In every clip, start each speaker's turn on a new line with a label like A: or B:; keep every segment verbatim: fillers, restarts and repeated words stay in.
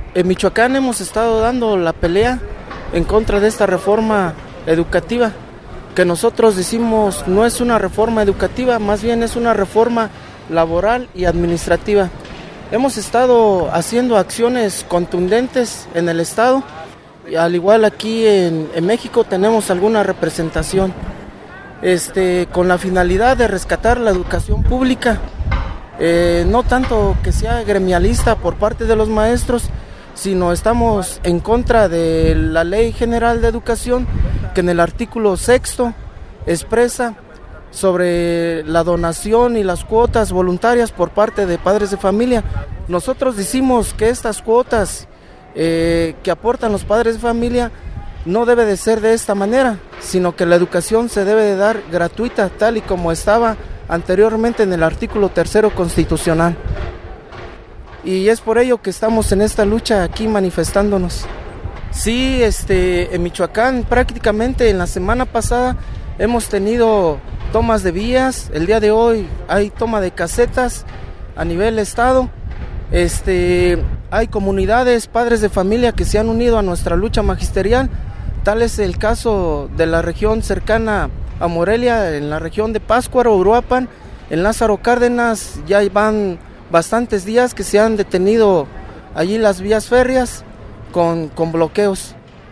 A: En Michoacán hemos estado dando la pelea en contra de esta reforma educativa, que nosotros decimos no es una reforma educativa, más bien es una reforma laboral y administrativa. Hemos estado haciendo acciones contundentes en el estado, y al igual aquí en, en México tenemos alguna representación, este, con la finalidad de rescatar la educación pública, eh, no tanto que sea gremialista por parte de los maestros, sino estamos en contra de la Ley General de Educación, que en el artículo sexto expresa sobre la donación y las cuotas voluntarias por parte de padres de familia. Nosotros decimos que estas cuotas eh, que aportan los padres de familia no debe de ser de esta manera, sino que la educación se debe de dar gratuita, tal y como estaba anteriormente en el artículo tercero constitucional. Y es por ello que estamos en esta lucha aquí manifestándonos. Sí, este, en Michoacán prácticamente en la semana pasada hemos tenido tomas de vías, el día de hoy hay toma de casetas a nivel estado. Este, hay comunidades, padres de familia que se han unido a nuestra lucha magisterial. Tal es el caso de la región cercana a Morelia, en la región de Pátzcuaro, Uruapan, en Lázaro Cárdenas ya van bastantes días que se han detenido allí las vías férreas con, con bloqueos.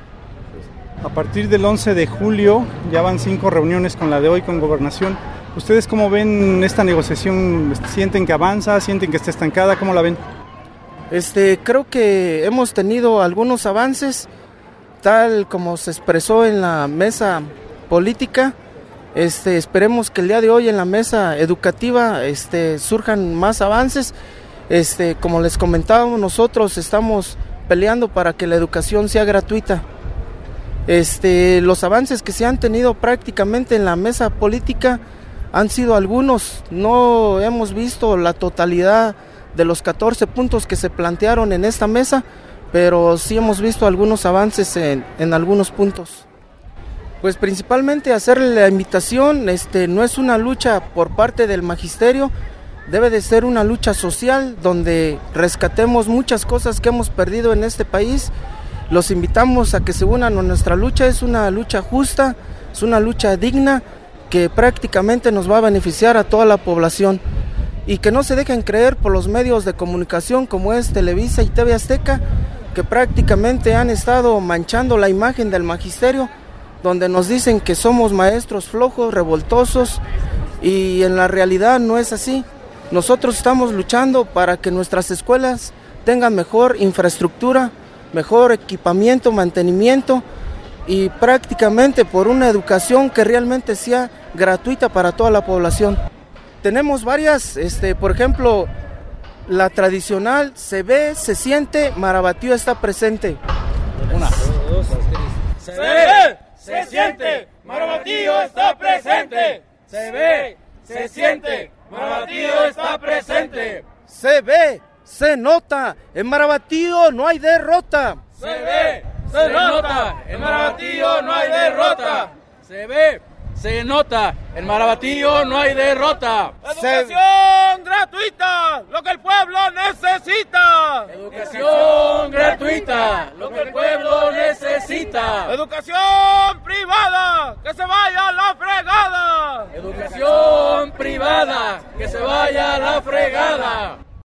B: A partir del once de julio ya van cinco reuniones con la de hoy con Gobernación. ¿Ustedes cómo ven esta negociación? ¿Sienten que avanza? ¿Sienten que está estancada? ¿Cómo la ven?
A: Este, creo que hemos tenido algunos avances, tal como se expresó en la mesa política. Este, esperemos que el día de hoy en la mesa educativa este, surjan más avances. Este, como les comentábamos, nosotros estamos peleando para que la educación sea gratuita. Este, los avances que se han tenido prácticamente en la mesa política han sido algunos. No hemos visto la totalidad de los catorce puntos que se plantearon en esta mesa, pero sí hemos visto algunos avances en, en algunos puntos. Pues principalmente hacerle la invitación, este, no es una lucha por parte del magisterio, debe de ser una lucha social donde rescatemos muchas cosas que hemos perdido en este país. Los invitamos a que se unan a nuestra lucha, es una lucha justa, es una lucha digna que prácticamente nos va a beneficiar a toda la población y que no se dejen creer por los medios de comunicación como es Televisa y T V Azteca, que prácticamente han estado manchando la imagen del magisterio, donde nos dicen que somos maestros flojos, revoltosos, y en la realidad no es así. Nosotros estamos luchando para que nuestras escuelas tengan mejor infraestructura, mejor equipamiento, mantenimiento y prácticamente por una educación que realmente sea gratuita para toda la población. Tenemos varias, este, por ejemplo, la tradicional se ve, se siente, Marabatío está presente.
C: Una, dos, tres. Se ve, se siente, Marabatío está presente. Se ve, se siente, Marabatío está presente.
A: Se ve, se nota, en Marabatío no hay derrota.
C: Se ve, se nota, en Marabatío no hay derrota. Se ve, se nota, en Marabatío no hay derrota.
D: Educación gratuita, lo que el pueblo necesita.
C: Educación gratuita, lo que el pueblo necesita.
D: Educación privada, que se vaya a la fregada.
C: Educación privada, que se vaya a la fregada.